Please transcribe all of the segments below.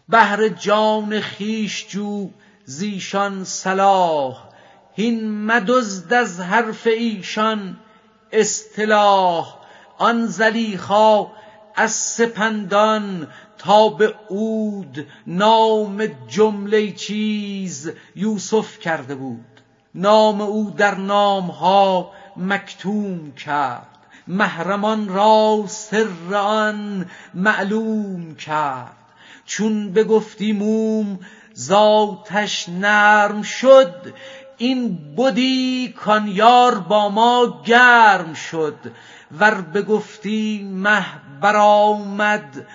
بهر جان خویش جو زیشان صلاح، هین مدزد از حرف ایشان اصطلاح. آن زلیخا از سپندان تا به عود، نام جمله چیز یوسف کرده بود. نام او در نامها مکتوم کرد، محرمان را سر آن معلوم کرد. چون بگفتی موم ذاتش نرم شد، این بدی کان یار با ما گرم شد. ور بگفتی مه برآمد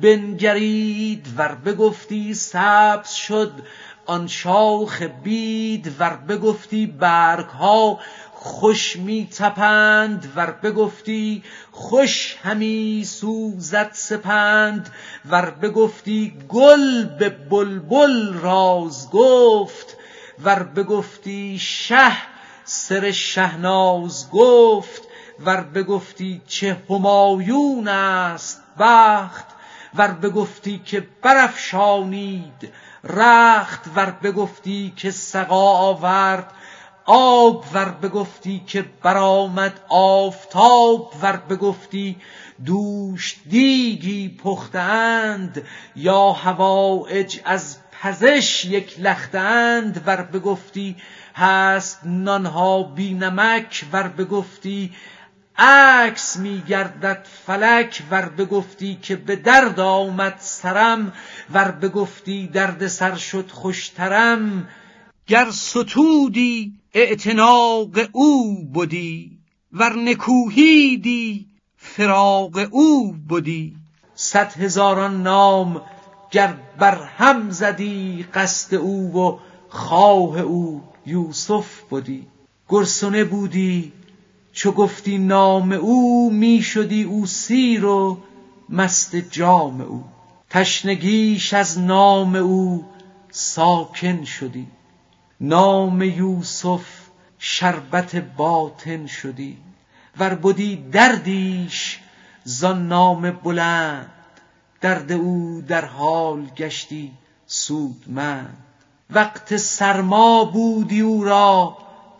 بنگرید، ور بگفتی سبز شد آن شاخ بید. ور بگفتی برگ ها خوش می تپند، ور بگفتی خوش همی سوزد سپند. ور بگفتی گل به بلبل راز گفت، ور بگفتی شه سر شهناز گفت. ور بگفتی چه همایون است بخت، ور بگفتی که برافشانید رخت. ور بگفتی که سقا آورد آب، ور بگفتی که برآمد آفتاب. ور بگفتی دوش دیگی پختند، یا حوایج از پزش یک لختند. ور بگفتی هست نانها بی نمک، ور بگفتی عکس می گردد فلک. ور بگفتی که به درد آمد سرم، ور بگفتی درد سر شد خوشترم. گر ستودی اعتناق او بدی، ور نکوهیدی فراق او بدی. 100,000 نام گر بر هم زدی، قصد او و خواه او یوسف بدی. گرسنه بودی چو گفتی نام او، می شدی او سیر و مست جام او. تشنگیش از نام او ساکن شدی، نام یوسف شربت باطن شدی. ور بدی دردیش زان نام بلند، درد او در حال گشتی سودمند. وقت سرما بودی او را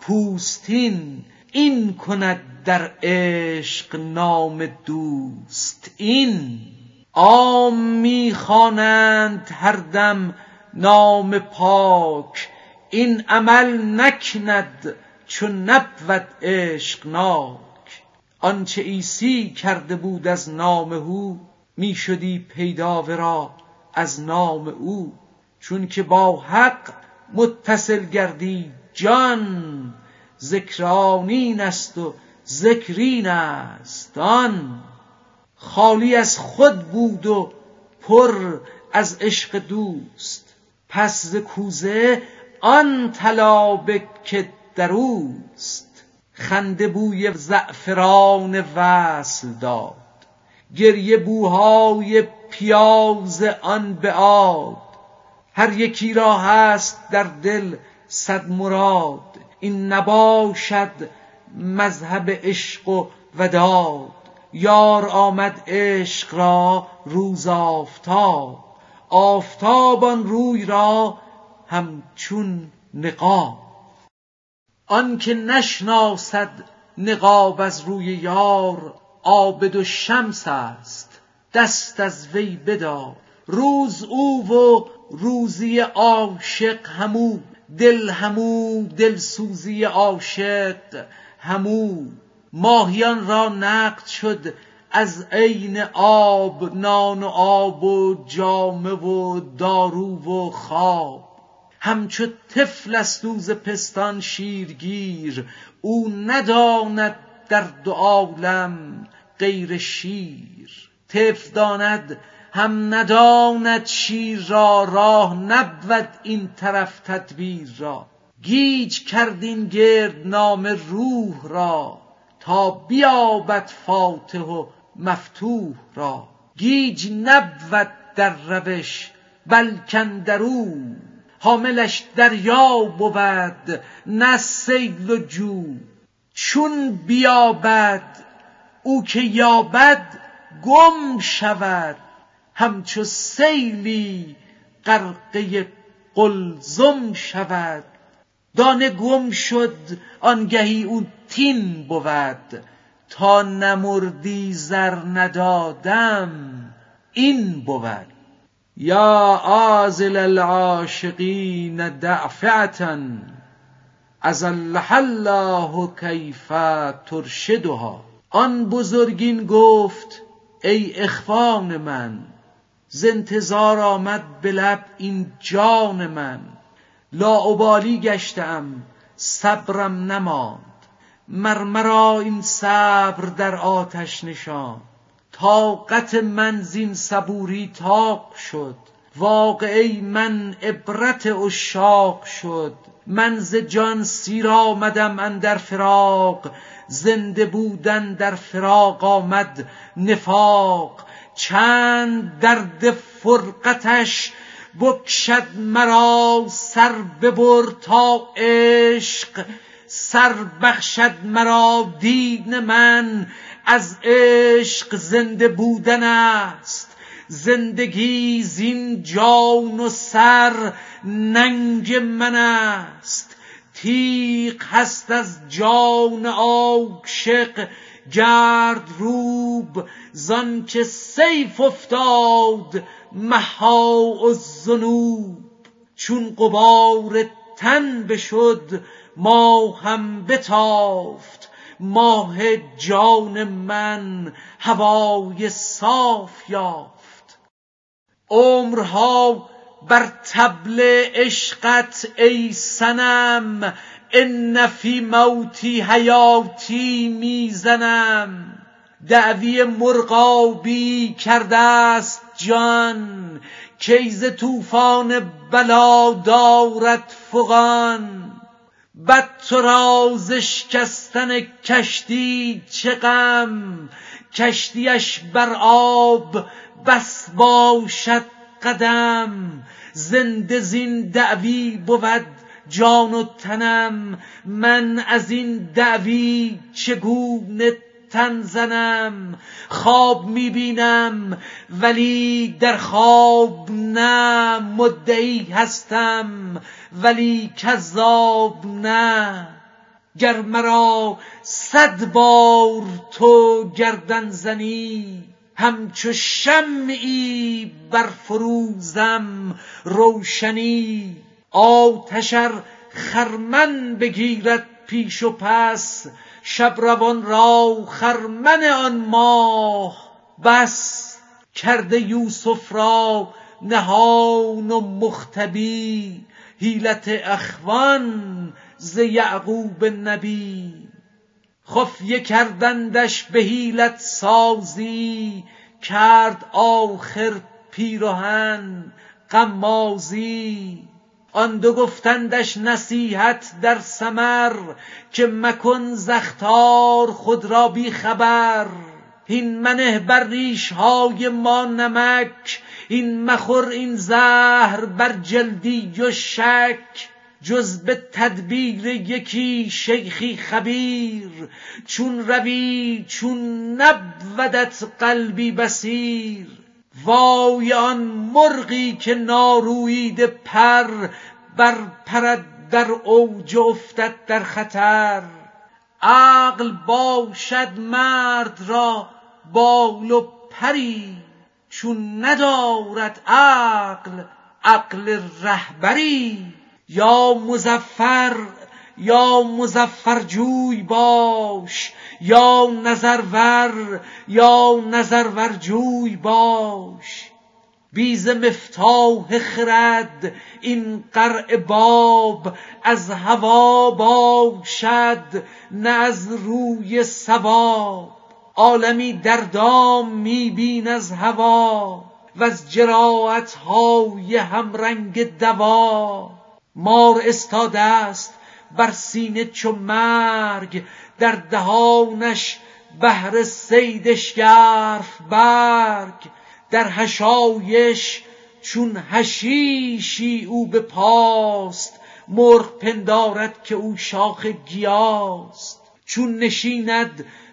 پوستین، این کند در عشق نام دوست این. عام می خوانند هر دم نام پاک، این عمل نکند چون نبود عشقناک. آنچه عیسی کرده بود از نام او، می شدی پیدا ورا از نام او. چون که با حق متصل گردی جان، ذکر آن این است و ذکر این است آن. خالی از خود بود و پر از عشق دوست، پس ز کوزه آن طلا به که در اوست. خنده بوی زعفران وصل داد، گریه بوهای پیاز آن بعاد. هر یکی را هست در دل 100 مراد، این نباشد مذهب عشق و وداد. یار آمد عشق را روز آفتاب، آفتاب آن روی را همچون نقاب. آن که نشناسد نقاب از روی یار، عابد و شمس است دست از وی بدار. روز او و روزی عاشق همو، دل همو دلسوزی عاشق همو. ماهیان را نقد شد از عین آب، نان و آب و جامه و دارو و خواب. همچو طفل است او ز پستان شیرگیر، او نداند در 2 عالم غیر شیر. طفل داند هم نداند شیر را، راه نبود این طرف تدبیر را. گیج کرد این گرد نامه روح را، تا بیابد فاتح و مفتوح را. گیج نبود در روش بلک اندرو، حاملش دریا بود نه سیل و جو. چون بیابد او که یابد گم شود، همچو سیلی غرقه قلزم شود. دانه گم شد آنگهی او تین بود، تا نمردی زر ندادم این بود. یا عازل العاشقین دعفعة اذلها الله کیف ترشدها. آن بزرگین گفت ای اخوان من، ز انتظار آمد به لب این جان من. لاابالی گشتم صبرم نماند، مرا این صبر در آتش نشاند. طاقت من زین صبوری طاق شد، واقعه من عبرت عشاق شد. من ز جان سیر آمدم اندر فراق، زنده بودن در فراق آمد نفاق. چند درد فرقتش بکشد مرا، سر ببر تا عشق سر بخشد مرا. دین من از عشق زنده بودن است، زندگی زین جان و سر ننگ من است. تیغ هست از جان عاشق گرد روب، زان که سیف افتاد مها الذنوب. چون غبار تن بشد ماهم بتافت، ماه جان من هوای صاف یافت. عمرها بر طبل عشقت ای صنم، ان فی موتی حیاتی میزنم. دعوی مرغابی کرده است جان، کی ز طوفان بلا دارد فغان. بد تو را ز شکستن کشتی چه غم، کشتیش بر آب بس باشد قدم. زنده زین دعوی بود جان و تنم، من از این دعوی چگونه تن زنم. خواب میبینم ولی در خواب نه، مدعی هستم ولی کذاب نه. گر مرا 100 بار تو گردن زنی، همچو شمعی برفروزم روشنی. آتش ار خرمن بگیرد پیش و پس، شب روان را خرمن آن ماه بس. کرده یوسف را نهان و مختبی، حیلت اخوان ز یعقوب نبی. خفیه کردندش به حیلت سازی، کرد آخر پیرهن غمازی. آن دو گفتندش نصیحت در ثمر، که مکن ز اخطار خود را بی خبر. هین منه بر ریش های ما نمک، این مخور این زهر بر جلدی و شک. جز به تدبیر یکی شیخی خبیر، چون روی چون نبودت قلبی بصیر. وای آن مرغی که ناروییده پر، بر پرد در اوج افتد در خطر. عقل باشد مرد را بال و پری، چون ندارد عقل رهبری. یا مظفر جوی باش، یا نظرور جوی باش. بی ز مفتاح خرد این قرع باب، از هوا باشد نه از روی صواب. عالمی در دام می بین از هوا، وز جراحت های همرنگ دوا. مار استاده است بر سینه چو مرگ، در دهانش بهر صید اشگرف برگ. در حشایش چون حشیشی او به پاست، مرغ پندارد که او شاخ گیاست. چون نشیند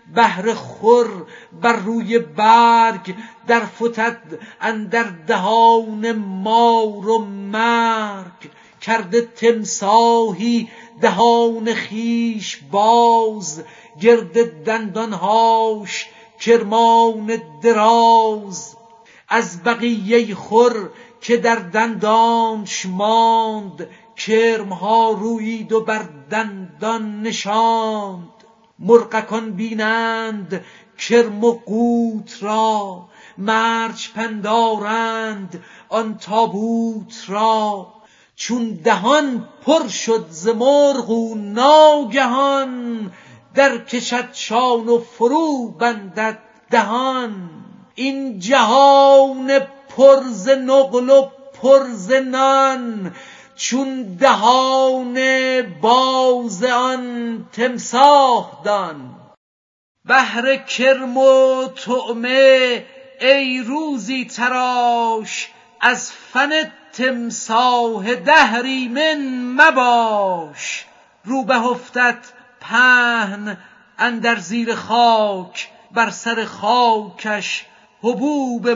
بهر خور بر روی برگ، در فتد اندر دهان مار و مرگ. کرده تمساحی دهان خیش باز، گرد دندانهاش کرمان دراز. از بقیه خور که در دندانش ماند، کرمها رویید و بر دندان نشاند. مرغکان بینند کرم و قوت را، مرج پندارند آن تابوت را. چون دهان پر شد ز مرغ او ناگهان، در کشد شان و فرو بندد دهان. این جهان پر ز نقل و پر ز نان، چون دهان باز آن تمساح دان. بهر کرم و طعمه ای روزی تراش، از فن تمساح دهر ایمن مباش. روبه افتد پهن اندر زیر خاک، بر سر خاکش حبوب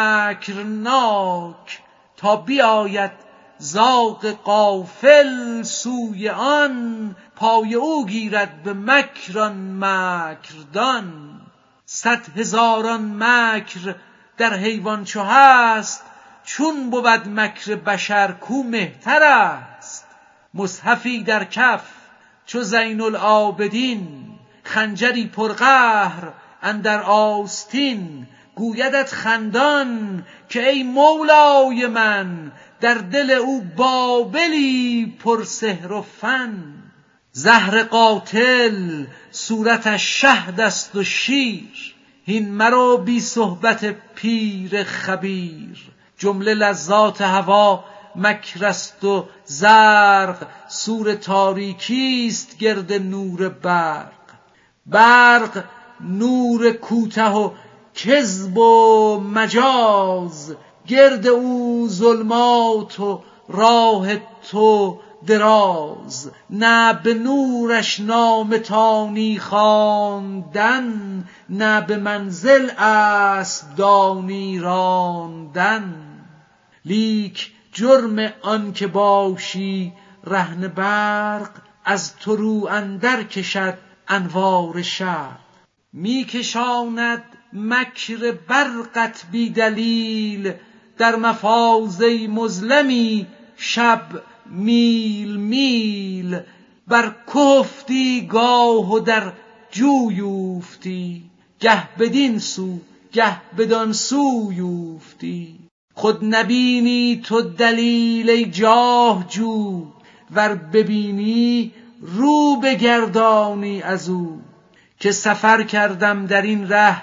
مکرناک. تا بیاید زاغ غافل سوی آن، پای او گیرد به مکران مکردان. 100,000 مکر در حیوان چو هست، چون بود مکر بشر کو مهتر است. مصحفی در کف چو زین العابدین، خنجری پرقهر اندر آستین. گویدت خندان که ای مولای من، در دل او بابلی پر سحر و فن. زهر قاتل صورتش شهد است و شیر، هین مرو بی صحبت پیر خبیر. جمله لذات هوا مکر است و زرق، سور تاریکیست گرد نور برق. برق نور کوته و کذب و مجاز، گرد او ظلمات و راه تو دراز. نه به نورش نامه تانی خواندن، نه به منزل اسب دانی راندن. لیک جرم آن که باشی رهن برق، از تو رو اندر کشد انوار شرق. می کشاند مکر برقت بی دلیل، در مفازه مظلمی شب میل میل. بر که افتی گاه و در جوی افتی، گه بدین سو گه بدان سوی افتی. خود نبینی تو دلیل ای جاه جو، ور ببینی رو بگردانی از او. که سفر کردم در این ره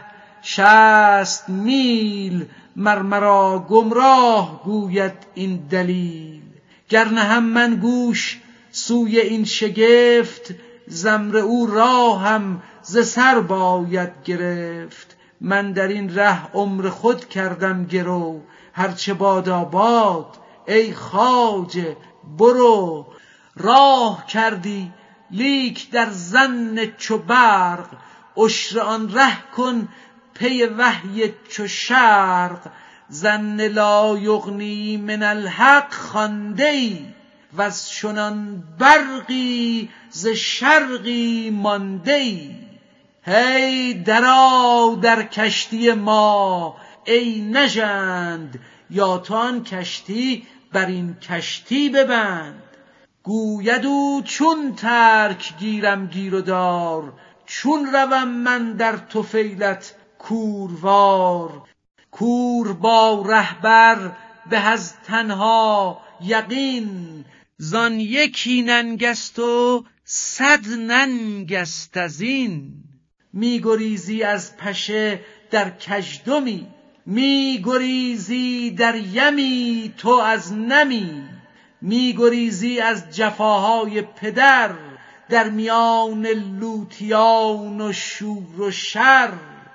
60 میل، مرا گمراه گوید این دلیل. گر نهم من گوش سوی این شگفت، زمر او راهم ز سر باید گرفت. من در این ره عمر خود کردم گرو، هرچه باداباد ای خواجه برو. راه کردی لیک در ظن چو برق، عشر آن ره کن پی وحی چو شرق. ظن لا یغنی من الحق خوانده ای، وز چنان برقی ز شرقی مانده ای. هی درآ در کشتی ما ای نژند، یا تو آن کشتی بر این کشتی ببند. گوید او چون ترک گیرم گیر و دار، چون روم من در طفیلت کوروار. کور با رهبر به از تنها یقین، زان یکی ننگست و 100 ننگست از این. می گریزی از پشه در کژدمی، می گریزی در یمی تو از نمی. می گریزی از جفاهای پدر، در میان لوطیان و شور و شر.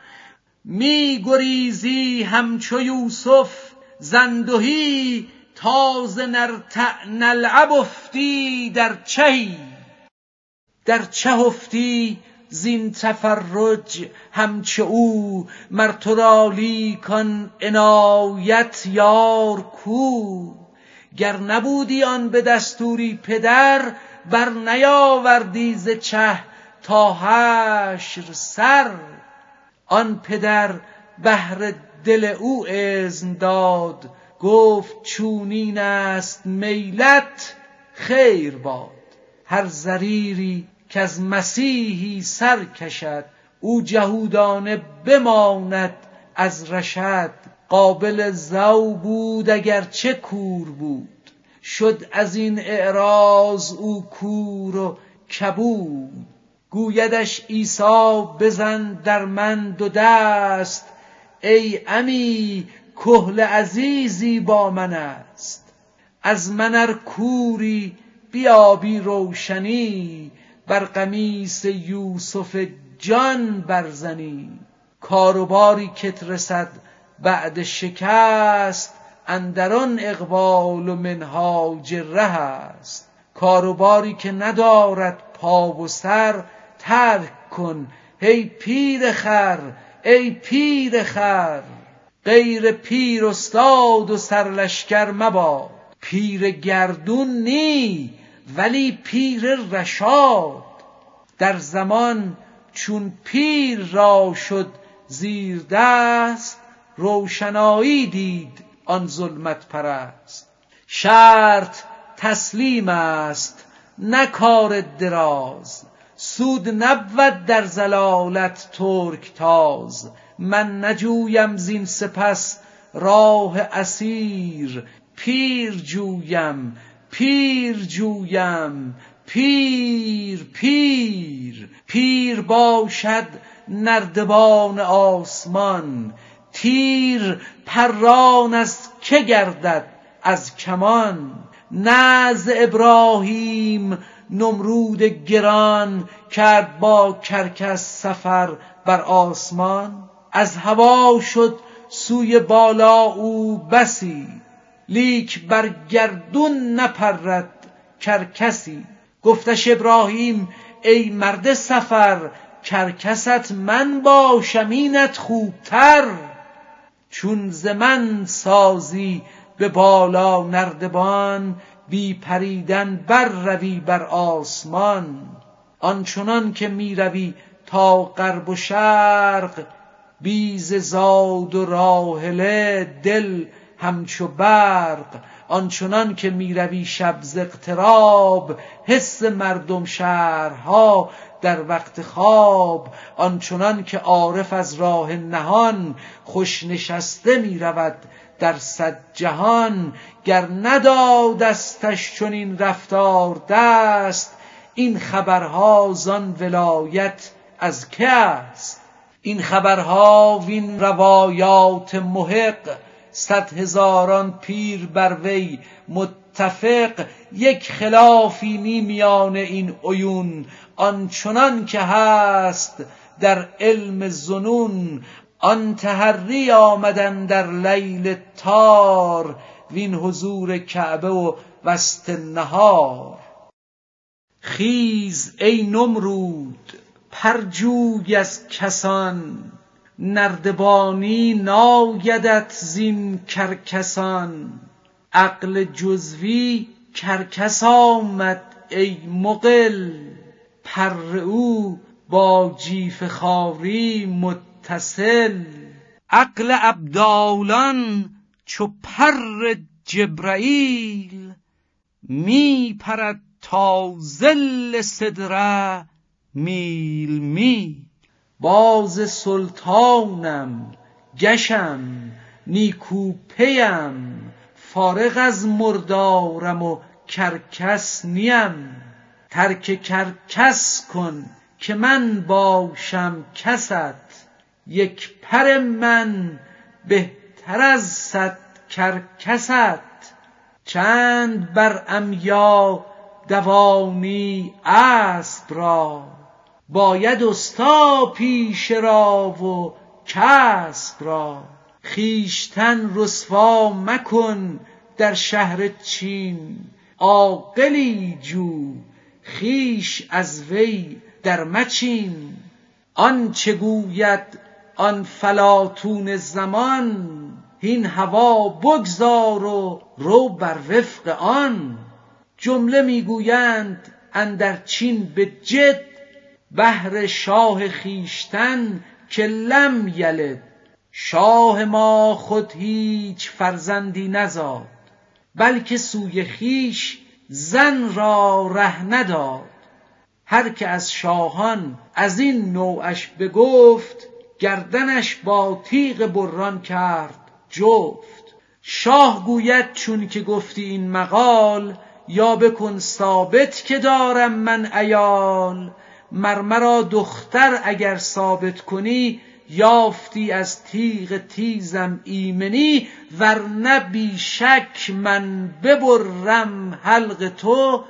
می گریزی همچو یوسف زندهی، تاز نرتع نلعب افتی در چهی. در چه افتی زین تفرج همچو او، مر تو را لیکان عنایت یار کو. گر نبودی آن به دستوری پدر، بر نیاوردی ز چه تا حشر سر. آن پدر بهر دل او اذن داد، گفت چونین است میلت خیر باد. هر ضریری که از مسیحی سر کشد، او جهودانه بماند از رشد. قابل ضو بود اگر چه کور بود، شد از این اعراض او کور و کبود. گویدش عیسی بزن در من دو دست، ای عمی کحل عزیزی با من است. از من ار کوری بیابی روشنی، بر قمیص یوسف جان برزنی. کاروباری کت رسد بعد شکست، اندران اقبال و منهاج ره است. کاروباری که ندارد پا و سر، ترک کن ای پیر خر ای پیر خر. غیر پیر استاد و سرلشکر مباد، پیر گردون نی ولی پیر رشاد. در زمان چون پیر را شد زیر دست، روشنایی دید آن ظلمت پرست. شرط تسلیم است نه کار دراز، سود نبود در ضلالت ترک تاز. من نجویم زین سپس راه اسیر، پیر جویم پیر جویم پیر پیر. پیر باشد نردبان آسمان، تیر پران از که گردد از کمان. نه ز ابراهیم نمرود گران، کرد با کرکس سفر بر آسمان. از هوا شد سوی بالا او بسی، لیک بر گردون نپرد کرکسی. گفتش ابراهیم ای مرد سفر، کرکست من باشم اینت خوبتر. چون ز من سازی به بالا نردبان، بی پریدن بر روی بر آسمان. آنچنان که می روی تا غرب و شرق، بی ز زاد و راحله دل همچو برق. آنچنان که می روی شب ز اغتراب، حس مردم شهرها در وقت خواب. آنچنان که عارف از راه نهان، خوش نشسته می رود در صد جهان. گر ندادستش چنین رفتار دست، این خبرها زان ولایت از که است؟ این خبرها وین روایات محق، 100,000 پیر بر وی متفق. یک خلافی نی میان این عیون، آنچنان که هست در علم ظنون. آن تحری آمدن در لیل تار، وین حضور کعبه و وسط نهار. خیز ای نمرود پرجوی از کسان، نردبانی نایدت زین کرکسان. عقل جزوی کرکس آمد ای مقل، پر او با جیف خاری متصل. عقل ابدالان چو پر جبرائیل، می پرد تا ظل سدره میل میل. باز سلطانم گشم نیکو پیم، فارغ از مردارم و کرکس نیم. ترک کرکس کن که من باشم کست، یک پر من بهتر از 100 کرکست. چند بر عمیا دوانی اسب را، باید استا پیشه را و کسب را. خویشتن رسوا مکن در شهر چین، عاقلی جو خویش از وی در مچین. آن چه گوید آن فلاطون زمان، هین هوا بگذار و رو بر وفق آن. جمله میگویند اندر چین به جد، بهر شاه خویشتن که لم یلد. شاه ما خود هیچ فرزندی نزاد، بلکه سوی خویش زن را ره نداد. هر که از شاهان از این نوعش بگفت، گردنش با تیغ بران کرد جفت. شاه گوید چون که گفتی این مقال، یا بکن ثابت که دارم من عیال. مرا دختر اگر ثابت کنی، یافتی از تیغ تیزم ایمنی. ورنه بی شک من ببرم حلق تو،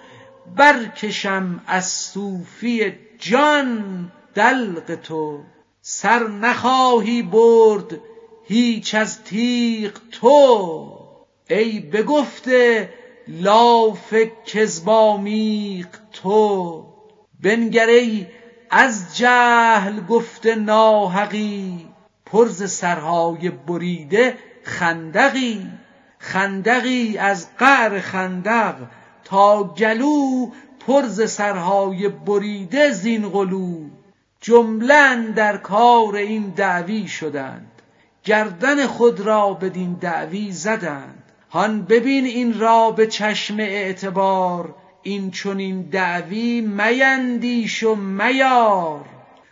برکشم از صوفی جان دلق تو. سر نخواهی برد هیچ از تیغ تو، ای بگفته لاف کذبامیغ تو. بنگر ای از جهل گفته ناحقی، پر ز سرهای بریده خندقی. خندقی از قعر خندق تا گلو، پر ز سرهای بریده زین قلو. جمله اندر کار این دعوی شدند، گردن خود را بدین دعوی زدند. هان ببین این را به چشم اعتبار، این چنین دعوی میندیش و میار.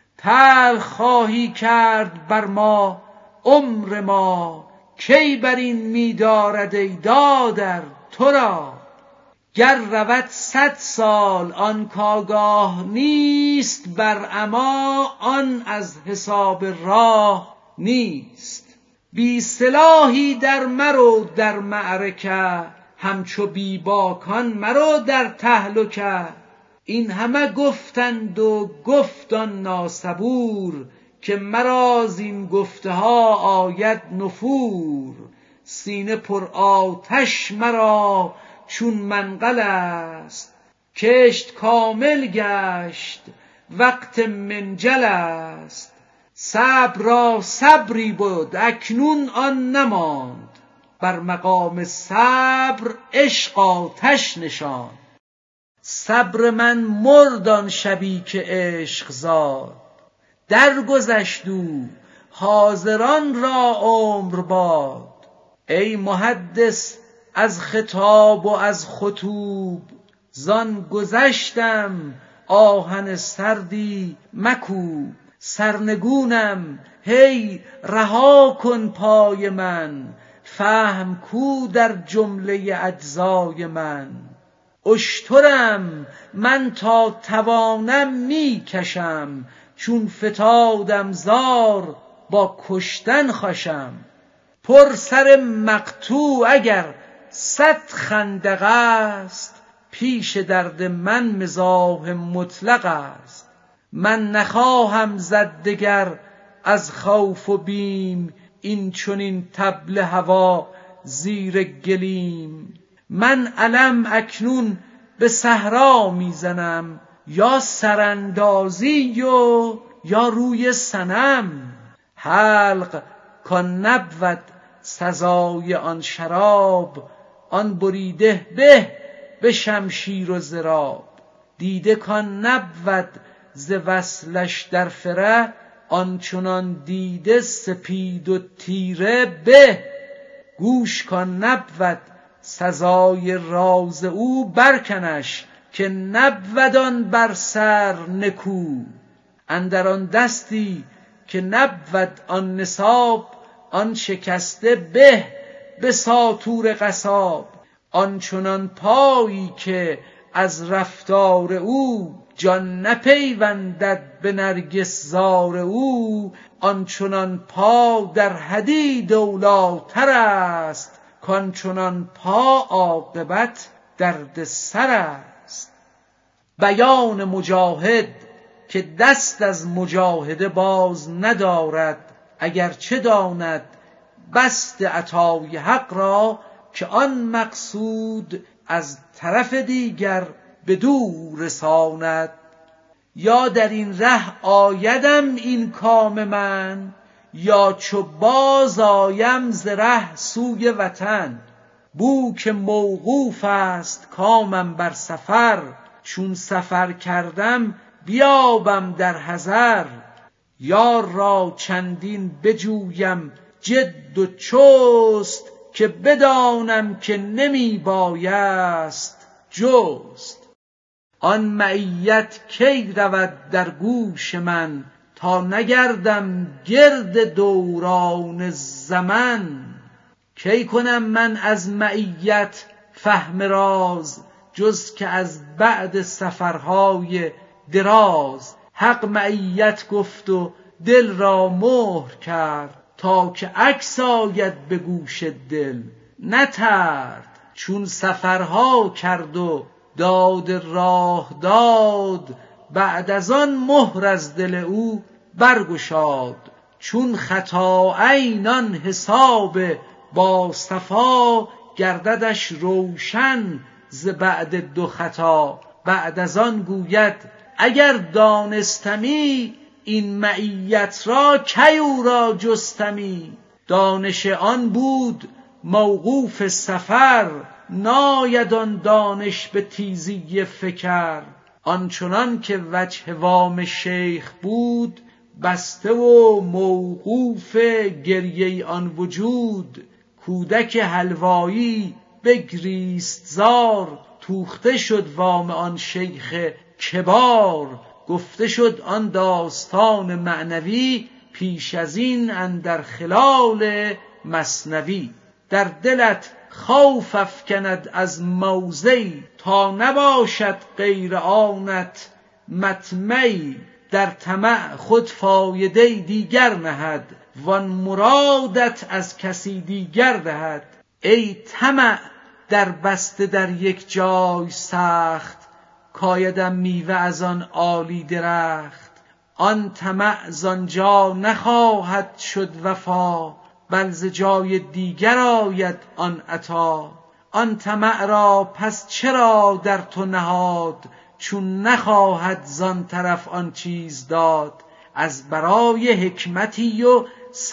تلخ خواهی کرد بر ما عمر ما، کی بر این می دارد ای دادر تو را. گر رود 100 سال آن کآگاه نیست، بر عمی آن از حساب راه نیست. بی سلاحی در مرو در معرکه، همچو بی باکان مرو در تهلکه. این همه گفتند و گفت آن ناصبور، که مرا زین گفته ها آید نفور. سینه پر آتش مرا چون منقل است، کشت کامل گشت وقت منجل است. صبر را صبری بود اکنون آن نماند، بر مقام صبر عشق آتش نشاند. صبر من مرد آن شبی که عشق زاد، درگذشت او حاضران را عمر باد. ای محدث از خطاب و از خطوب، زان گذشتم آهن سردی مکوب. سرنگونم هی رها کن پای من، فهم کو در جمله اجزای من. اشترم من تا توانم می کشم، چون فتادم زار با کشتن خوشم. پر سر مقطوع اگر 100 خندق است، پیش درد من مزاح مطلق است. من نخواهم زد دگر از خوف و بیم، این چنین طبل هوا زیر گلیم. من علم اکنون به صحرا میزنم، یا سراندازی و یا روی صنم. حلق کان نبود سزای آن شراب، آن بریده به شمشیر و ضراب. دیده کان نبود ز وصلش در فره، آنچنان دیده سپید و تیره به. گوش کان نبود سزای راز او، برکنش که نبود آن بر سر نکو. اندر آن دستی که نبود آن نصاب، آن شکسته به ساطور قصاب. آنچنان پایی که از رفتار او، جان نپیوندد به نرگس زار او. آنچنان پا در حدید اولیتر است، کانچنان پا عاقبت درد سر است. بیان مجاهد که دست از مجاهده باز ندارد، اگر چه داند بسط عطای حق را، که آن مقصود از طرف دیگر بدو رساند. یا در این ره آیدم این کام من، یا چو باز آیم ز ره سوی وطن. بو که موقوف است کامم بر سفر، چون سفر کردم بیابم در حضر. یار را چندین بجویم جد و چست، که بدانم که نمی بایست جست. آن معیت کی رود در گوش من، تا نگردم گرد دوران زمن. کی کنم من از معیت فهم راز، جز که از بعد سفرهای دراز. حق معیت گفت و دل را مهر کرد، تا که عکس آید به گوش دل نترد. چون سفرها کرد و داد راه داد، بعد از آن مهر از دل او برگشاد. چون خطا عینان حساب با صفا، گرددش روشن ز بعد دو خطا. بعد از آن گوید اگر دانستمی، این معیت را کی او را جستمی. دانش آن بود موقوف سفر، ناید آن دانش به تیزی فکر. آنچنان که وجه وام شیخ بود، بسته و موقوف گریه آن وجود. کودک حلوایی بگریست زار، توخته شد وام آن شیخ کبار. گفته شد آن داستان معنوی، پیش از این اندر خلال مثنوی. در دلت خوف افکند از موضعی، تا نباشد غیر آنت مطمعی. در طمع خود فایده دیگر نهد، وان مرادت از کسی دیگر دهد. ای طمع در بسته در یک جای سخت، کایدم میوه از آن عالی درخت. آن طمع زانجا نخواهد شد وفا، بل ز جای دیگر آید آن عطا. آن طمع را پس چرا در تو نهاد، چون نخواهد زان طرف آن چیز داد. از برای حکمتی و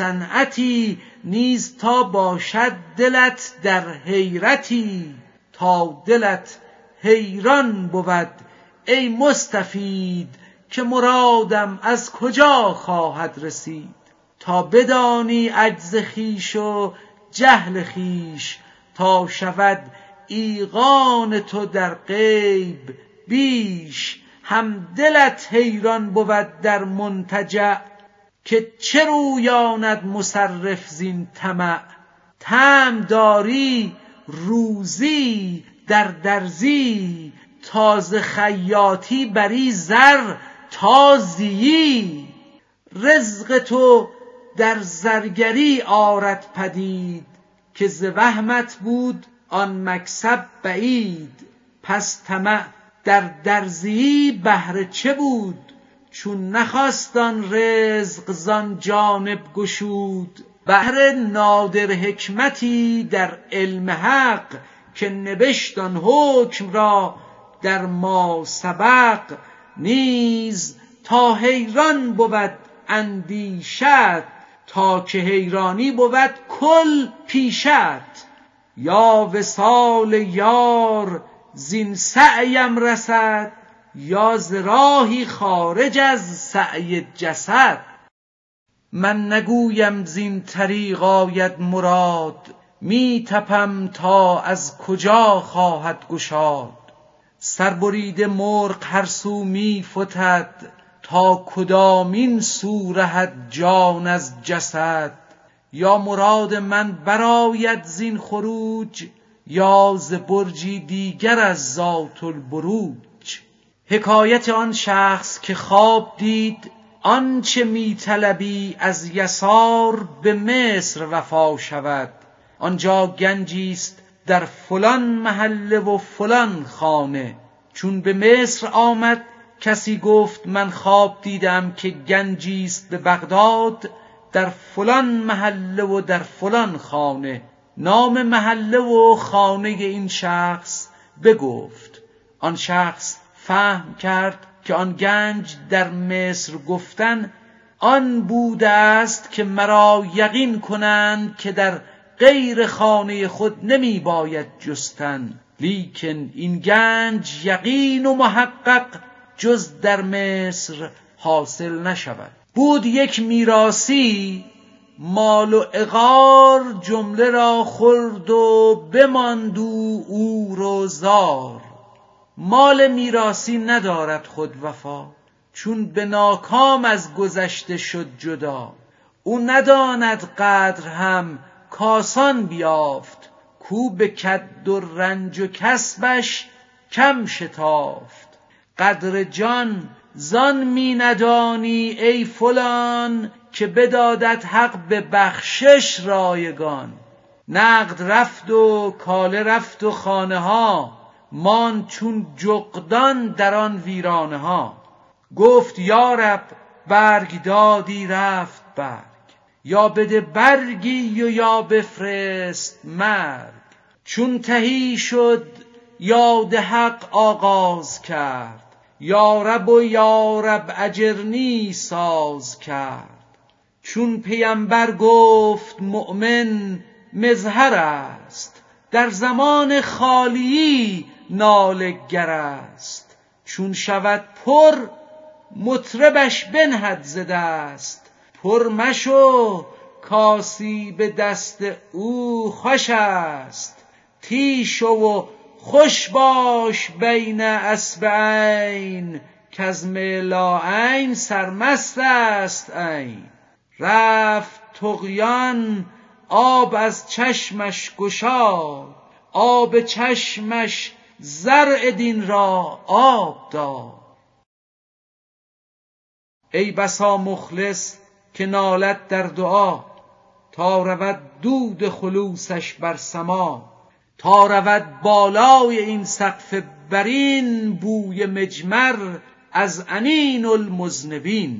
صنعتی، نیز تا باشد دلت در حیرتی. تا دلت حیران بود ای مستفید، که مرادم از کجا خواهد رسید. تا بدانی عجز خویش و جهل خویش، تا شود ایقان تو در غیب بیش. هم دلت حیران بود در منتجع، که چه رویاند مصرف زین طمع. طمع داری روزی در درزی، تازه خیاطی بری زر تا زیی. رزق تو در زرگری آرد پدید، که ز وهمت بود آن مکسب بعید. پس طمع در درزی بهر چه بود، چون نخواست آن رزق زان جانب گشود. بهر نادر حکمتی در علم حق، که نبشت آن حکم را در ما سبق. نیز تا حیران بود اندیشت، تا که حیرانی بود کل پیشت. یا وصال یار زین سعیم رسد، یا ز راهی خارج از سعی جسد. من نگویم زین طریق آید مراد، می تپم تا از کجا خواهد گشاد. سربریده مرغ هر سو می فتد، تا کدامین سو رهد جان از جسد. یا مراد من برآید زین خروج، یا ز برجی دیگر از ذات البروج. حکایت آن شخص که خواب دید، آنچه می طلبی از یسار به مصر وفا شود. آنجا گنجی است در فلان محله و فلان خانه. چون به مصر آمد کسی گفت من خواب دیدم که گنجی است به بغداد، در فلان محله و در فلان خانه. نام محله و خانه این شخص بگفت. آن شخص فهم کرد که آن گنج در مصر گفتن آن بوده است که مرا یقین کنند که در غیر خانه خود نمی باید جستن، لیکن این گنج یقین و محقق جز در مصر حاصل نشود. بود یک میراثی مال و عقار جمله را خورد و بماند او رو زار. مال میراثی ندارد خود وفا، چون به ناکام از گذشته شد جدا. او نداند قدر هم کاسان بیافت، کو به کد و رنج و کسبش کم شتافت. قدر جان زان می ندانی ای فلان، که بدادت حق به بخشش رایگان. نقد رفت و کاله رفت و خانه ها، ماند چون جغدان در آن ویرانه ها. گفت یا رب برگ دادی رفت برگ، یا بده برگی و یا بفرست مرگ. چون تهی شد یاد حق آغاز کرد، یا رب و یا رب اجرنی ساز کرد. چون پیمبر گفت مؤمن مظهر است، در زمان خالی ناله گر است. چون شود پر مطربش بنهد ز دست، پر مشو کاسی به دست او خوش است. تیش و خوش باش بین اصبعین، کز ملائین سرمست است عین. رفت طغیان آب از چشمش گشاد، آب چشمش زرع دین را آب داد. ای بسا مخلص که نالد در دعا، تا رود دود خلوصش بر سما. تا رود بالای این سقف برین، بوی مجمر از انین المذنبین.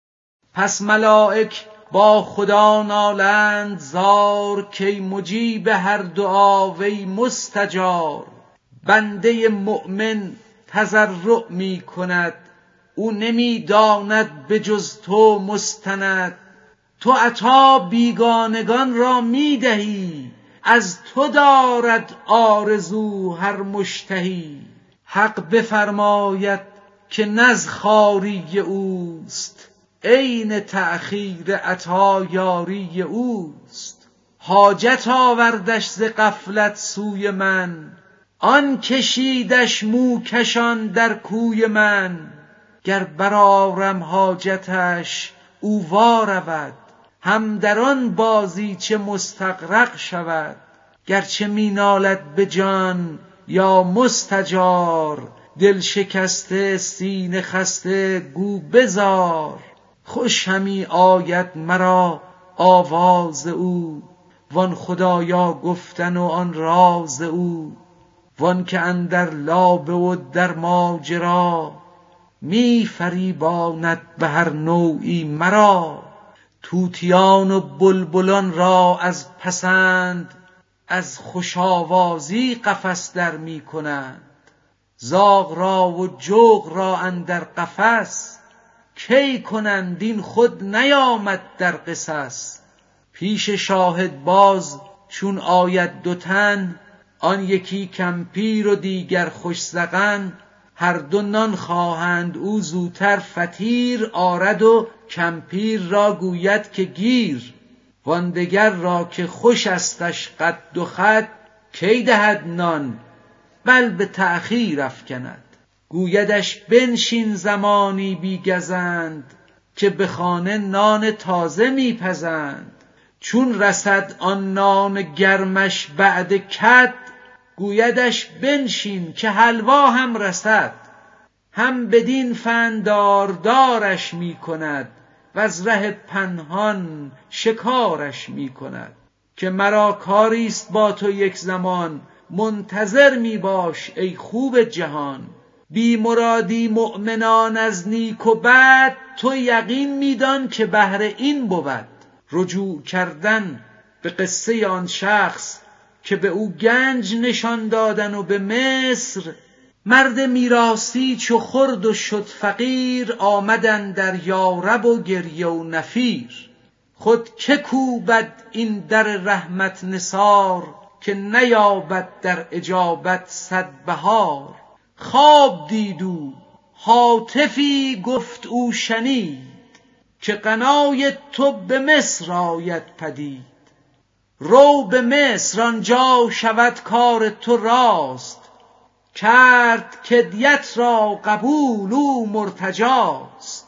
پس ملائک با خدا نالند زار، کی مجیب هر دعا وی مستجار. بنده مؤمن تضرع می کند، او نمی داند به جز تو مستند. تو عطا بیگانگان را می دهی، از تو دارد آرزو هر مشتهی. حق بفرماید که نز خواری اوست، عین تأخیر عطا یاری اوست. حاجت آوردش ز غفلت سوی من، آن کشیدش موکشان در کوی من. گر برآرم حاجتش او وا رود، هم در آن بازیچه مستغرق شود. گرچه می نالد به جان یا مستجار، دل شکسته سینه خسته گو بزار. خوش همی آید مرا آواز او، وان خدایا گفتن و آن راز او. وان که اندر لابه و در ماجرا، می فریباند به هر نوعی مرا. طوطیان و بلبلان را از پسند، از خوش آوازی قفس در می کنند. زاغ را و جغ را اندر قفس، کی کنند این خود نیامد در قصص. پیش شاهد باز چون آید دو تن، آن یکی کمپیر و دیگر خوش ذقن. هر دو نان خواهند او زوتر فطیر آرد، و کمپیر را گوید که گیر. وان دگر را که خوش استش قد و خد، کی دهد نان بل به تأخیر افکند. گویدش بنشین زمانی بی گزند، که به خانه نان تازه می پزند. چون رسد آن نان گرمش بعد کد، گویدش بنشین که حلوا هم رسد. هم بدین فنداردارش می کند، وز ره پنهان شکارش می کند. که مرا کاریست با تو یک زمان، منتظر می باش ای خوب جهان. بی مرادی مؤمنان از نیک و بد، تو یقین می دان که بهر این بود. رجوع کردن به قصه آن شخص، که به او گنج نشان دادن و به مصر مرد میراثی چو خورد و شد فقیر، آمدن در یارب و گریه و نفیر. خود که کوبد این در رحمت نثار، که نیابد در اجابت صد بهار. خواب دید او هاتفی گفت او شنید، که غنای تو به مصر آید پدید. رو به مصر آنجا شود کار تو راست، کرد کدیت را قبول او مرتجاست.